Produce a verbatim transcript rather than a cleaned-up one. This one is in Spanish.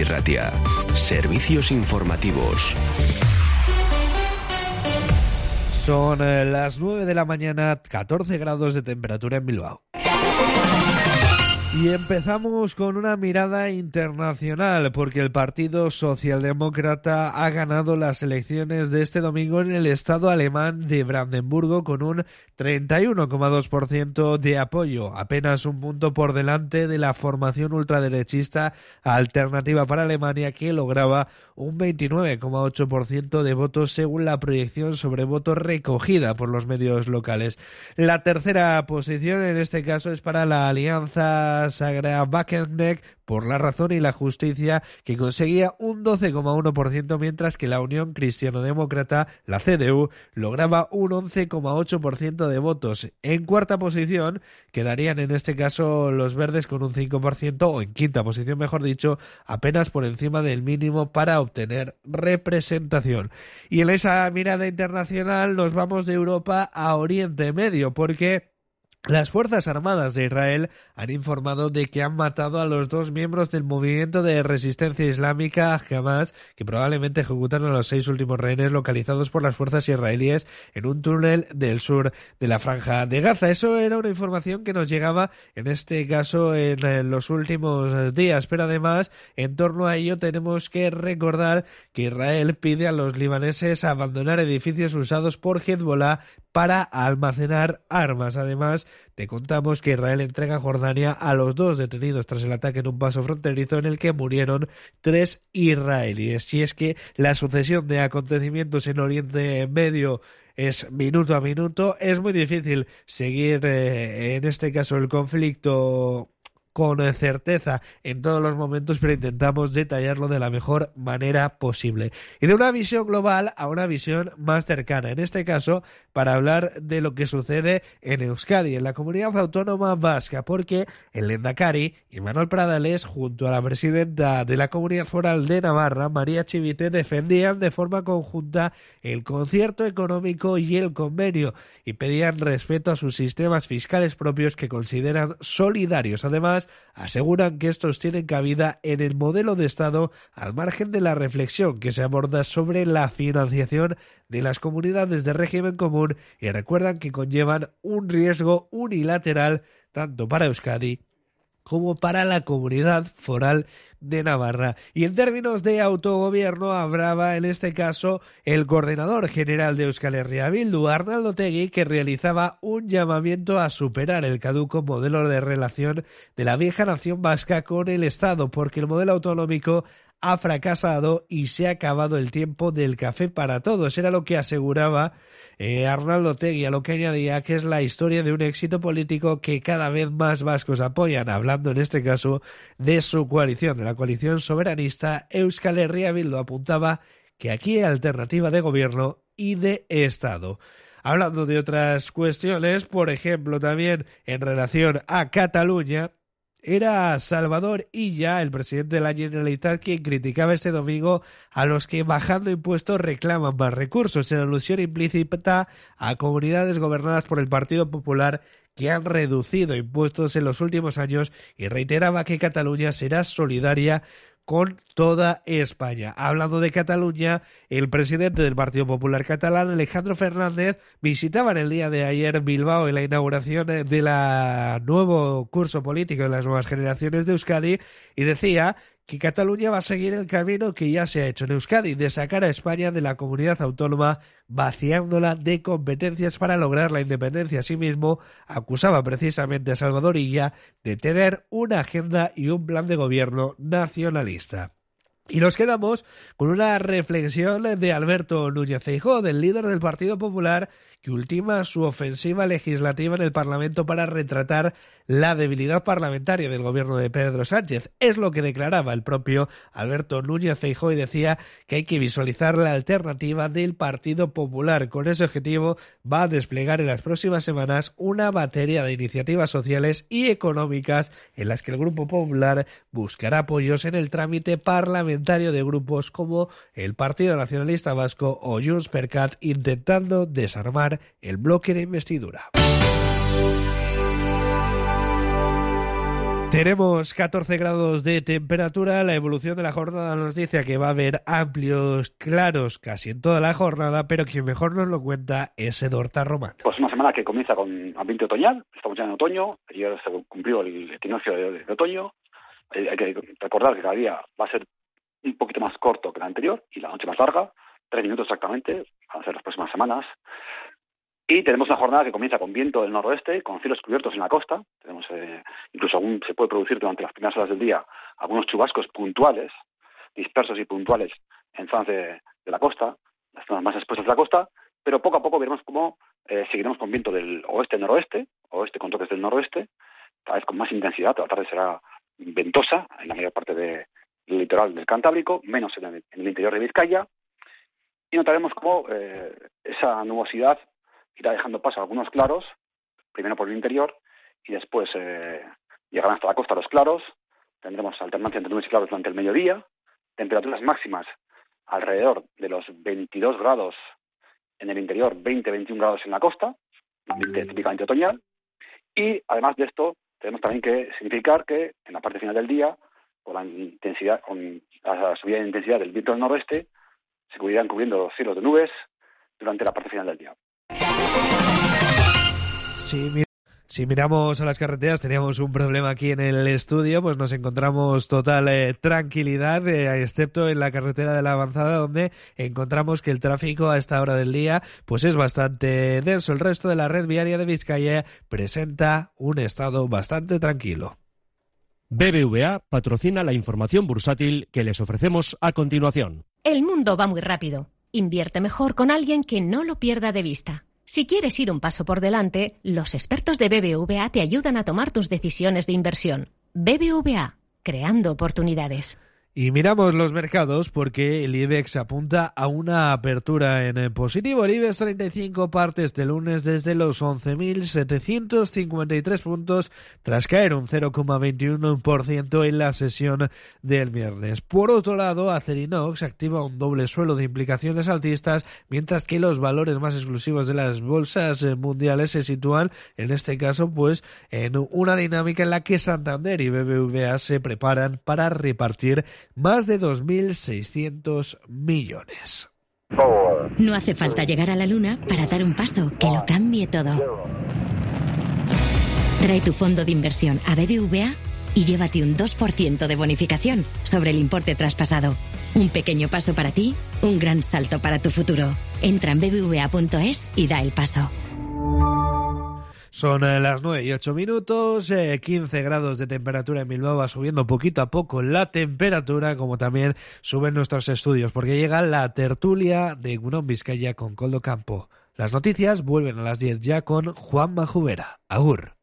Euskadi Ratia. Servicios informativos. Son eh, las nueve de la mañana, catorce grados de temperatura en Bilbao. Y empezamos con una mirada internacional, porque el Partido Socialdemócrata ha ganado las elecciones de este domingo en el estado alemán de Brandenburgo con un treinta y uno coma dos por ciento de apoyo, apenas un punto por delante de la formación ultraderechista Alternativa para Alemania, que lograba un veintinueve coma ocho por ciento de votos según la proyección sobre votos recogida por los medios locales. La tercera posición en este caso es para la Alianza Sagra Wagenknecht por la Razón y la Justicia, que conseguía un doce coma uno por ciento, mientras que la Unión Cristiano-Demócrata, la C D U, lograba un once coma ocho por ciento de votos. En cuarta posición quedarían en este caso los Verdes con un cinco por ciento, o en quinta posición mejor dicho, apenas por encima del mínimo para obtener representación. Y en esa mirada internacional nos vamos de Europa a Oriente Medio, porque las Fuerzas Armadas de Israel han informado de que han matado a los dos miembros del movimiento de resistencia islámica Hamas, que probablemente ejecutaron a los seis últimos rehenes localizados por las fuerzas israelíes en un túnel del sur de la Franja de Gaza. Eso era una información que nos llegaba, en este caso, en, en los últimos días, pero además, en torno a ello tenemos que recordar que Israel pide a los libaneses abandonar edificios usados por Hezbollah para almacenar armas. Además, te contamos que Israel entrega a Jordania a los dos detenidos tras el ataque en un paso fronterizo en el que murieron tres israelíes. Y es que la sucesión de acontecimientos en Oriente Medio es minuto a minuto. Es muy difícil seguir, eh, en este caso, el conflicto con certeza en todos los momentos, pero intentamos detallarlo de la mejor manera posible. Y de una visión global a una visión más cercana, en este caso para hablar de lo que sucede en Euskadi, en la comunidad autónoma vasca, porque el lehendakari Imanol Pradales, junto a la presidenta de la Comunidad Foral de Navarra, María Chivite, defendían de forma conjunta el concierto económico y el convenio y pedían respeto a sus sistemas fiscales propios que consideran solidarios. Además, aseguran que estos tienen cabida en el modelo de Estado al margen de la reflexión que se aborda sobre la financiación de las comunidades de régimen común, y recuerdan que conllevan un riesgo unilateral tanto para Euskadi como para la Comunidad Foral de Navarra. Y en términos de autogobierno, hablaba en este caso el coordinador general de Euskal Herria Bildu, Arnaldo Otegi, que realizaba un llamamiento a superar el caduco modelo de relación de la vieja nación vasca con el Estado, porque el modelo autonómico ha fracasado y se ha acabado el tiempo del café para todos. Era lo que aseguraba eh, Arnaldo Otegi, a lo que añadía que es la historia de un éxito político que cada vez más vascos apoyan, hablando en este caso de su coalición, de la coalición soberanista Euskal Herria Bildu. Apuntaba que aquí hay alternativa de gobierno y de Estado. Hablando de otras cuestiones, por ejemplo, también en relación a Cataluña, era Salvador Illa, el presidente de la Generalitat, quien criticaba este domingo a los que bajando impuestos reclaman más recursos, en alusión implícita a comunidades gobernadas por el Partido Popular que han reducido impuestos en los últimos años, y reiteraba que Cataluña será solidaria con toda España. Hablando de Cataluña, el presidente del Partido Popular catalán, Alejandro Fernández, visitaba en el día de ayer Bilbao en la inauguración del nuevo curso político de las nuevas generaciones de Euskadi, y decía que Cataluña va a seguir el camino que ya se ha hecho en Euskadi, de sacar a España de la comunidad autónoma, vaciándola de competencias para lograr la independencia. Asimismo, acusaba precisamente a Salvador Illa de tener una agenda y un plan de gobierno nacionalista. Y nos quedamos con una reflexión de Alberto Núñez Feijóo, del líder del Partido Popular, que ultima su ofensiva legislativa en el Parlamento para retratar la debilidad parlamentaria del gobierno de Pedro Sánchez. Es lo que declaraba el propio Alberto Núñez Feijóo, y decía que hay que visualizar la alternativa del Partido Popular. Con ese objetivo va a desplegar en las próximas semanas una batería de iniciativas sociales y económicas en las que el Grupo Popular buscará apoyos en el trámite parlamentario de grupos como el Partido Nacionalista Vasco o Junts per Cat, intentando desarmar el bloque de investidura. Tenemos catorce grados de temperatura. La evolución de la jornada nos dice que va a haber amplios claros casi en toda la jornada, pero quien mejor nos lo cuenta es Edorta Román. Pues una semana que comienza con ambiente otoñal. Estamos ya en otoño. Ayer se cumplió el equinoccio de, de otoño. Hay, hay que recordar que cada día va a ser un poquito más corto que el anterior y la noche más larga. Tres minutos exactamente. Van a ser las próximas semanas. Y tenemos una jornada que comienza con viento del noroeste, con cielos cubiertos en la costa. Tenemos eh, incluso aún se puede producir durante las primeras horas del día algunos chubascos puntuales, dispersos y puntuales en zonas de, de la costa, las zonas más expuestas de la costa, pero poco a poco veremos cómo eh, seguiremos con viento del oeste-noroeste, oeste con toques del noroeste, cada vez con más intensidad. Toda la tarde será ventosa en la mayor parte de, del litoral del Cantábrico, menos en el, en el interior de Vizcaya, y notaremos cómo eh, esa nubosidad irá dejando paso a algunos claros, primero por el interior, y después eh, llegarán hasta la costa los claros. Tendremos alternancia entre nubes y claros durante el mediodía, temperaturas máximas alrededor de los veintidós grados en el interior, veinte a veintiún grados en la costa, ambiente típicamente otoñal, y además de esto tenemos también que significar que en la parte final del día, con la intensidad, con la subida de intensidad del viento del noroeste, se irán cubriendo los cielos de nubes durante la parte final del día. Sí, mira. Si miramos a las carreteras, teníamos un problema aquí en el estudio, pues nos encontramos total eh, tranquilidad, eh, excepto en la carretera de la Avanzada, donde encontramos que el tráfico a esta hora del día pues es bastante denso. El resto de la red viaria de Vizcaya presenta un estado bastante tranquilo. B B V A patrocina la información bursátil que les ofrecemos a continuación. El mundo va muy rápido. Invierte mejor con alguien que no lo pierda de vista. Si quieres ir un paso por delante, los expertos de B B V A te ayudan a tomar tus decisiones de inversión. B B V A, creando oportunidades. Y miramos los mercados porque el IBEX apunta a una apertura en positivo. El IBEX treinta y cinco parte este lunes desde los once mil setecientos cincuenta y tres puntos tras caer un cero coma veintiuno por ciento en la sesión del viernes. Por otro lado, Acerinox activa un doble suelo de implicaciones altistas, mientras que los valores más exclusivos de las bolsas mundiales se sitúan, en este caso, pues en una dinámica en la que Santander y B B V A se preparan para repartir más de dos mil seiscientos millones. No hace falta llegar a la luna para dar un paso que lo cambie todo. Trae tu fondo de inversión a B B V A y llévate un dos por ciento de bonificación sobre el importe traspasado. Un pequeño paso para ti, un gran salto para tu futuro. Entra en b b v a punto es y da el paso. Son las nueve y ocho minutos, eh, quince grados de temperatura en Bilbao, va subiendo poquito a poco la temperatura, como también suben nuestros estudios, porque llega la tertulia de Egunon Vizcaya con Koldo Campo. Las noticias vuelven a las diez ya con Juan Majubera. Agur.